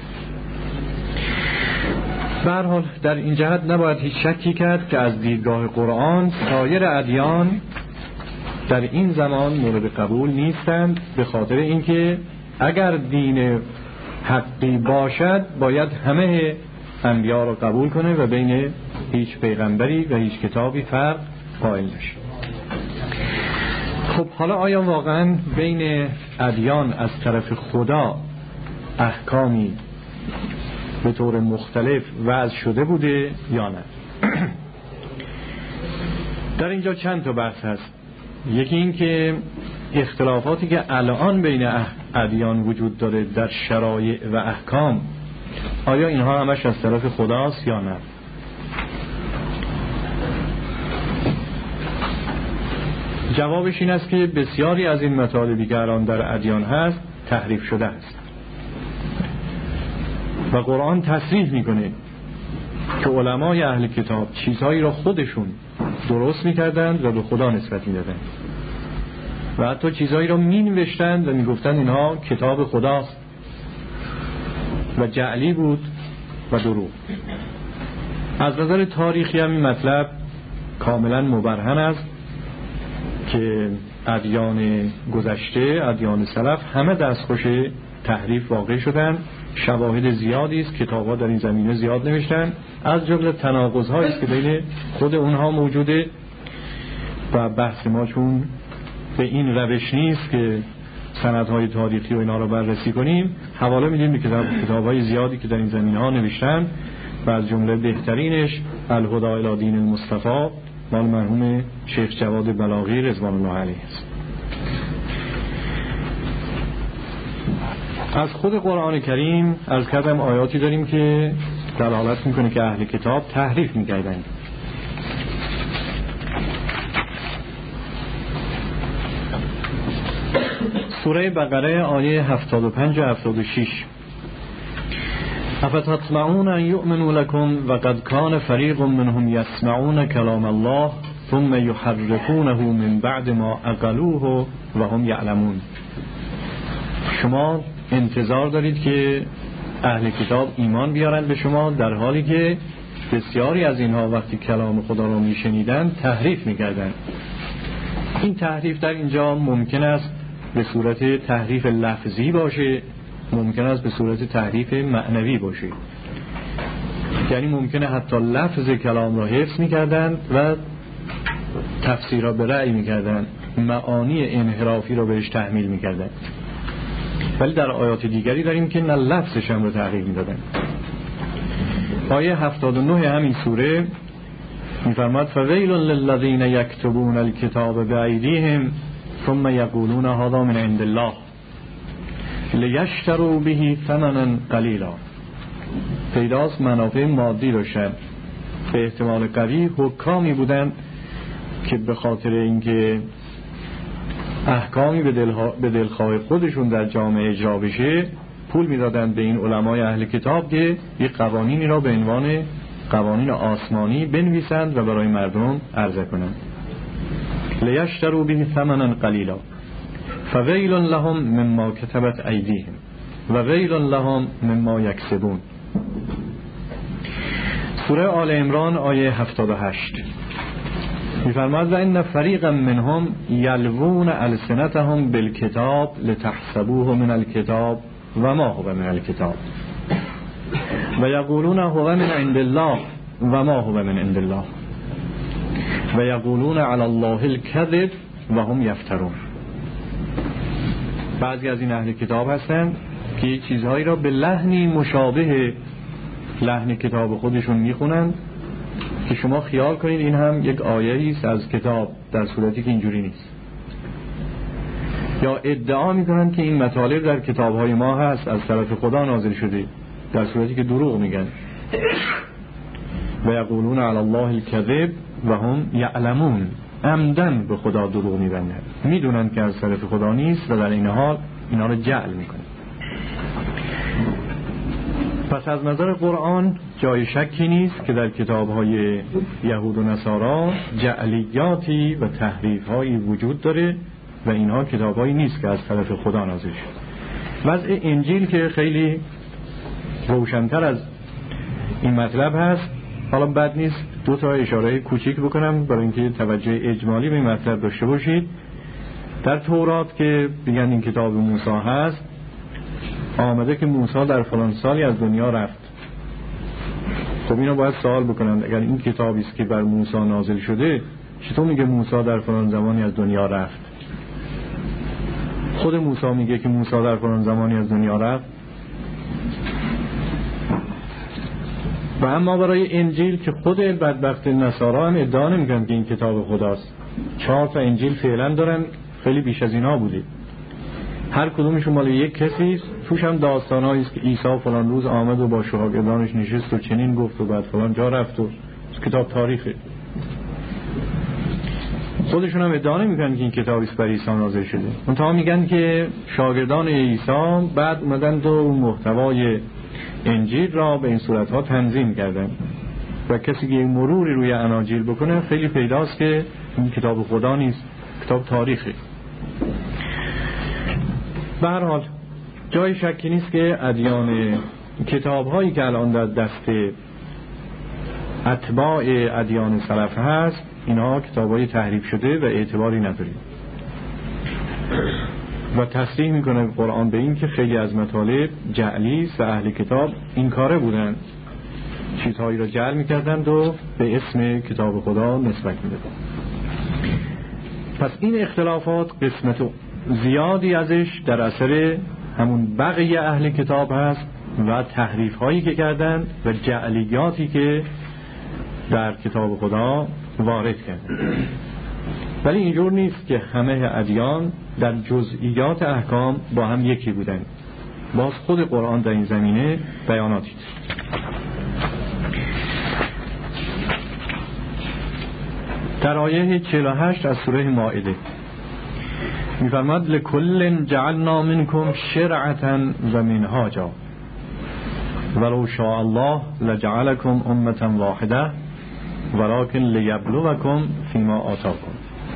به هر حال در این جهت نباید هیچ شکی کرد که از دیدگاه قرآن سایر ادیان در این زمان مورد قبول نیستند، به خاطر اینکه اگر دین حقی باشد باید همه انبیا رو قبول کنه و بین هیچ پیغمبری و هیچ کتابی فرق قائل نشه. خب حالا آیا واقعا بین ادیان از طرف خدا احکامی به طور مختلف وضع شده بوده یا نه؟ در اینجا چند تا بحث هست. یکی این که اختلافاتی که الان بین ادیان وجود داره در شرایع و احکام، آیا اینها همش از طرف خداست یا نه؟ جوابش این است که بسیاری از این مطالبی که الان در ادیان هست تحریف شده است و قرآن تصریح میکنه که علمای اهل کتاب چیزهایی را خودشون درست میکردند و به خدا نسبت میدادند و حتی چیزهایی را مینوشتند و میگفتند اینها کتاب خداست و جعلی بود و دروغ. از نظر تاریخی هم این مطلب کاملا مبرهن است که ادیان گذشته، ادیان سلف همه دستخوش تحریف واقع شدند. شواهد زیادی است، کتاب‌ها در این زمینه زیاد نوشتن، از جمله تناقض‌هایی است که بین خود اونها موجوده و بحث ما چون به این روش نیست که سندهای تاریخی و اینا رو بررسی کنیم، حواله میدیم به کتاب‌های زیادی که در این زمینه‌ها نوشتن و از جمله بهترینش الهدی الی دین المصطفی مال مرحوم شیخ جواد بلاغی رضوان الله علیه است. از خود قرآن کریم از کردم آیاتی داریم که دلالت میکنه که اهل کتاب تحریف میکردند. سوره بقره آیه 75 و 76: افتطمعون ان یؤمنوا لکم وقد کان فریق منهم یسمعون کلام الله ثم یحرفونه من بعد ما عقلوه و هم یعلمون. شما انتظار دارید که اهل کتاب ایمان بیارند به شما در حالی که بسیاری از اینها وقتی کلام خدا را میشنیدند تحریف میکردند. این تحریف در اینجا ممکن است به صورت تحریف لفظی باشه، ممکن است به صورت تحریف معنوی باشه، یعنی ممکنه حتی لفظ کلام را حفظ میکردند و تفسیر را به رأی میکردند، معانی انحرافی را بهش تحمیل میکردند. ولی در آیات دیگری داریم که نه لفظش هم رو تغییر میدادن. آیه 79 همین سوره میفرماد فویل للذین یکتبون الکتاب بایدیهم ثم یقولون هذا من عند الله لیشتروا به ثمنا قلیلا. پیداست منافع مادی داشتن، به احتمال قوی حکامی بودن که به خاطر اینکه احکامی به دلخواه خودشون در جامعه اجرا بشه پول میدادن به این علمای اهل کتاب که یک قوانینی را به عنوان قوانین آسمانی بنویسند و برای مردم عرضه کنند. لیشتروا به ثمنا قلیلا فویل لهم مما کتبت ایدیهم و ویل لهم مما یکسبون. سوره آل عمران آیه 78 می‌فرماید و ان فریقا منهم یلوون السنتهم بالکتاب لتحسبوه من الکتاب و ما هو من الکتاب و یقولون هو من عند الله و ما هو من عند الله و یقولون علی الله الکذب و هم یفترون. بعضی از این اهل کتاب هستند که چیزهایی را به لحنی مشابه لحن کتاب خودشون میخونند که شما خیال کنید این هم یک آیه‌ای است از کتاب، در صورتی که اینجوری نیست. یا ادعا میکنن که این مطالب در کتاب‌های ما هست، از طرف خدا نازل شده، در صورتی که دروغ میگن. و یقولون علی الله الکذب و هم یعلمون، عمدن به خدا دروغ میبندن، میدونن که از طرف خدا نیست و در این حال اینا رو جعل میکنن. پس از نظر قرآن جای شکی نیست که در کتاب‌های یهود و نصارا جعلیاتی و تحریف‌هایی وجود داره و اینها کتاب‌هایی نیست که از طرف خدا نازل شد. وضع انجیل که خیلی روشن‌تر از این مطلب هست. حالا بد نیست دو تا اشاره کوچیک بکنم برای اینکه توجه اجمالی به این مطلب داشته باشید. در تورات که میگن این کتاب موسی هست، آمده که موسی در فلان سالی از دنیا رفت. خب اینو باید سوال بکنن، اگر این کتابی است که بر موسی نازل شده، چطور میگه موسی در فلان زمانی از دنیا رفت؟ خود موسی میگه که موسی در فلان زمانی از دنیا رفت. و اما برای انجیل که خود بدبخت نصارا هم ادعا نمیکنن که این کتاب خداست. 4 تا انجیل فعلا دارن، خیلی بیش از اینا بوده. هر کدومشون مال یک کسی است، توش هم داستانایی است که عیسی فلان روز آمد و با شاگردانش نشست و چنین گفت و بعد فلان جا رفت و کتاب تاریخه. خودشون هم ادعا نمیکنن که این کتابی است بر عیسی نازل شده. اونها میگن که شاگردان عیسی بعد اومدن و محتوای انجیل را به این صورتها تنظیم کردن و کسی که مروری روی اناجیل بکنه خیلی پیداست که این کتاب خدا نیست، کتاب تاریخه. به هر حال جای شکی نیست که ادیان، کتاب‌هایی که الان در دست اتباع ادیان سلف هست، اینها کتاب‌های تحریف شده و اعتباری نداریم. و تصریح میکنه قرآن به این که خیلی از مطالب جعلی است و اهل کتاب این کاره بودن، چیزهایی را جعل میکردند و به اسم کتاب خدا نسبت میدادند. پس این اختلافات قسمت زیادی ازش در اثر همون بقیه اهل کتاب هست و تحریف هایی که کردند و جعلیاتی که در کتاب خدا وارد کردند. ولی اینجور نیست که همه ادیان در جزئیات احکام با هم یکی بودن. باز خود قرآن در این زمینه بیاناتی داره. در آیه 48 از سوره مائده می‌فرماد لکل جعلنا منکم شرعة و منهاجا ولو شاء الله لجعلکم امة واحده ولکن لیبلوکم فیما آتاکم.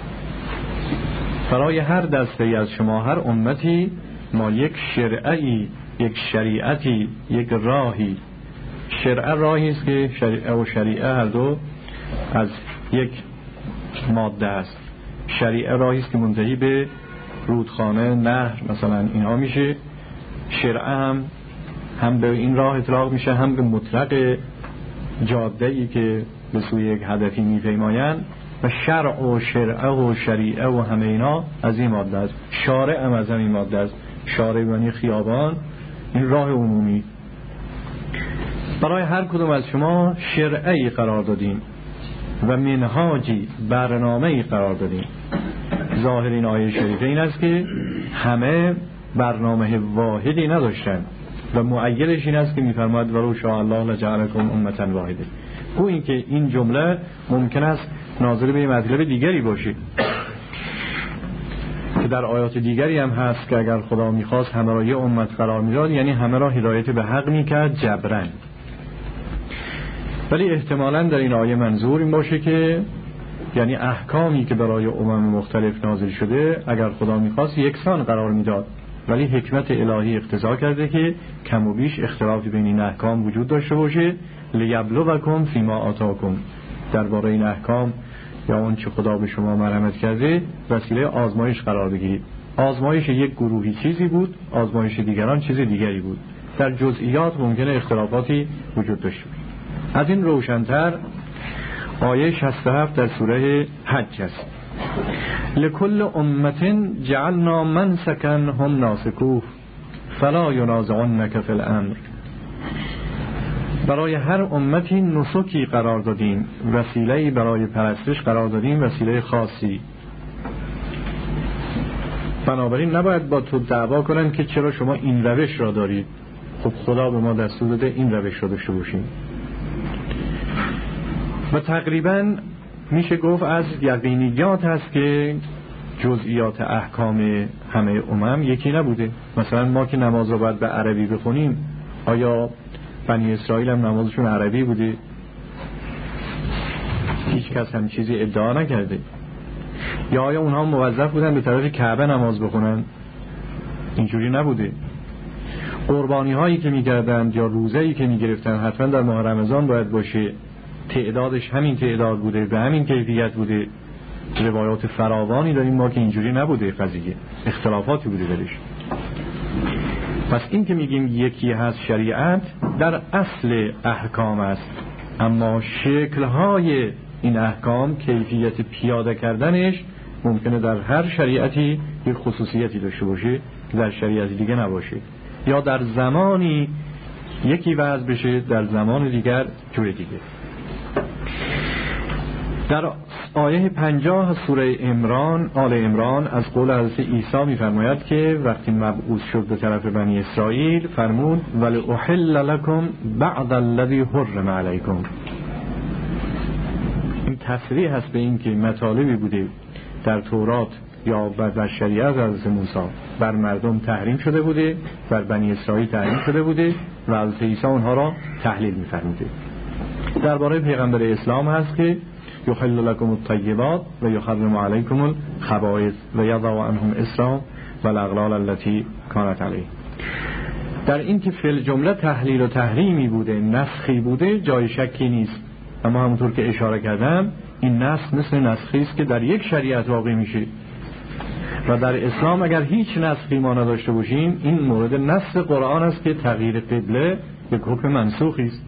برای هر دسته از شما، هر امتی، ما یک شرعی، یک شریعتی، یک راهی. شرع راهی است که شریعه و شریعه هر دو از یک ماده است. شریعه راهی است که منتهی به رودخانه، نهر مثلا اینها میشه. شرعه هم به این راه اطلاق میشه، هم به مطلق جاده‌ای که به سوی یک هدفی میپیمایند. و شرع و شرعه و شریعه و همه اینا از این ماده است. شارع هم از این ماده است. شارع یعنی خیابان، این راه عمومی. برای هر کدوم از شما شرعی قرار دادیم و منهاجی، برنامه‌ای قرار دادیم. ظاهر این آیه شریفه این است که همه برنامه واحدی نداشتن و مؤیدش این است که می‌فرماید ولو شاء الله لجعلکم امة واحده. گویا این که این جمله ممکن است ناظر به مطلب دیگری باشه که در آیات دیگری هم هست که اگر خدا می‌خواست همه را یه امت قرار می‌داد، یعنی همه را هدایت به حق می‌کرد جبراً. ولی احتمالاً در این آیه منظور این باشه که یعنی احکامی که برای امم مختلف نازل شده اگر خدا می‌خواست یکسان قرار می‌داد، ولی حکمت الهی اقتضا کرده که کم و بیش اختلافی بین این احکام وجود داشته باشه. لیبلوکم فیما آتاکم، درباره این احکام یا اون چه خدا به شما مرحمت کرده وسیله آزمایش قرار بگیرید. آزمایش یک گروهی چیزی بود، آزمایش دیگران چیز دیگری بود. در جزئیات ممکنه اختلافاتی وجود داشته باشه. از این روشن‌تر آیه 67 در سوره حج است. لکل امة جعلنا منسکا هم ناسکوه فلا ینازعنک فی الامر برای هر امتی نسکی قرار دادیم، وسیله‌ای برای پرستش قرار دادیم، وسیله خاصی. بنابراین نباید با تو دعوا کنن که چرا شما این روش را دارید. خب خدا به ما دستور داده این روش را داشته باشیم. و تقریبا میشه گفت از یقینیات هست که جزئیات احکام همه امم یکی نبوده. مثلا ما که نماز رو باید به عربی بخونیم، آیا بنی اسرائیل هم نمازشون عربی بوده؟ هیچ کس هم چیزی ادعا نکرده. یا آیا اونها موظف بودن به طرف کعبه نماز بخونن؟ اینجوری نبوده. قربانی هایی که می‌کردند یا روزه‌ای که می‌گرفتن حتما در ماه رمضان باید باشه، تعدادش همین تعداد بوده، به همین کیفیت بوده. روایات فراوانی داریم ما که اینجوری نبوده، قضیه اختلافاتی بوده درش. پس این که میگیم یکی هست شریعت در اصل احکام است، اما شکل‌های این احکام، کیفیت پیاده کردنش ممکنه در هر شریعتی یک خصوصیتی داشته باشه که در شریعت دیگه نباشه، یا در زمانی یکی وضع بشه در زمان دیگر جور دیگه. در آیه 50 سوره آل عمران از قول حضرت عیسی می‌فرماید که وقتی مبعوث شد به طرف بنی اسرائیل فرمود ولأحل لکم بعض الذی حرم علیکم. این تصریح هست به این که مطالبی بوده در تورات یا در شریعت حضرت موسی بر مردم تحریم شده بوده، بر بنی اسرائیل تحریم شده بوده و حضرت عیسی اونها را تحلیل می‌فرموده. درباره پیغمبر اسلام هست که یحل لکم الطیبات و یحرم علیکم الخبائث و یضع عنهم اصرهم و الاغلال التي کانت علیهم. در این که فی الجمله تحلیل و تحریمی بوده، نسخی بوده، جای شکی نیست. اما همونطور که اشاره کردم این نسخ مثل نسخی است که در یک شریعت واقع میشه و در اسلام اگر هیچ نسخی ما نداشته باشیم این مورد نسخ قرآن است که تغییر قبله یک حکم منسوخی است.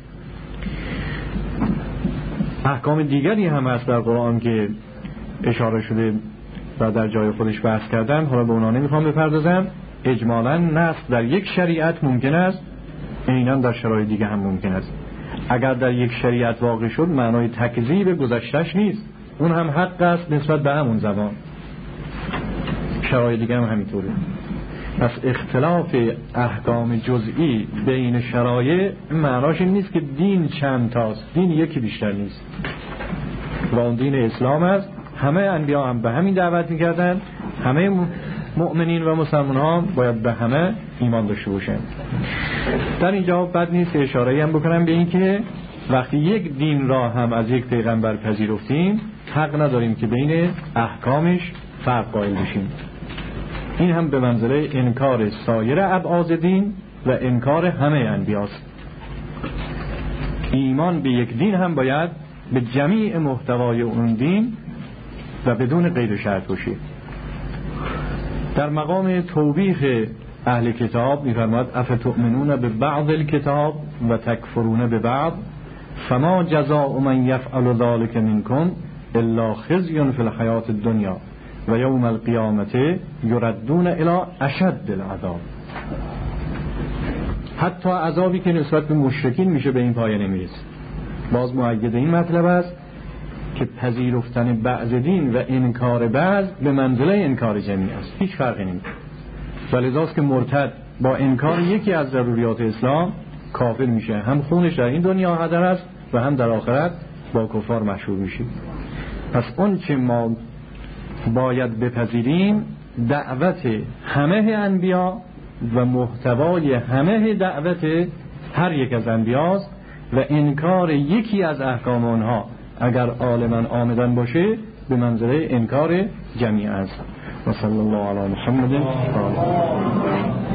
احکام دیگری هم هست در قرآن که اشاره شده و در جای خودش بحث کردن، حالا به اونا نمیخوام بپردازم. اجمالاً نسخ در یک شریعت ممکن است، عیناً در شرایط دیگه هم ممکن است. اگر در یک شریعت واقع شد معنای تکذیب گذشتهش نیست، اون هم حق است نسبت به همون زمان. شرایط دیگه هم همینطوره. پس اختلاف احکام جزئی بین شرایع معناش این نیست که دین چند تاست، دین یکی بیشتر نیست و اون دین اسلام است. همه انبیا هم به همین دعوت میکردن، همه مؤمنین و مسلمان ها باید به همه ایمان داشته باشند. در اینجا بد نیست اشاره‌ای هم بکنم به این که وقتی یک دین را هم از یک پیغمبر پذیرفتیم حق نداریم که بین احکامش فرق قائل بشیم. این هم به منزله انکار سایر ابعاد دین و انکار همه انبیاست. ایمان به یک دین هم باید به جمیع محتوای اون دین و بدون قید و شرط باشه. در مقام توبیخ اهل کتاب می‌فرماید افتؤمنون ببعض الکتاب و تکفرون ببعض فما جزاء من یفعل ذلک منکم الا خزی فی الحیاة الدنیا و یوم القیامت یردون الی اشد العذاب. حتی عذابی که نسبت به مشرکین میشه به این پایه نمیرسه. باز مؤید این مطلب است که پذیرفتن بعض دین و انکار بعض به منزله انکار جمیع است، هیچ فرقی نمیکنه. ولذاست که مرتد با انکار یکی از ضروریات اسلام کافر میشه، هم خونش در این دنیا هدر است و هم در آخرت با کفار مشهور میشه. پس اون چه ما باید بپذیریم دعوت همه انبیا و محتوای همه دعوت هر یک از انبیاست و انکار یکی از احکام آنها اگر عالما آمدن باشه به منزله انکار جمیع است. و صلی الله علی محمد.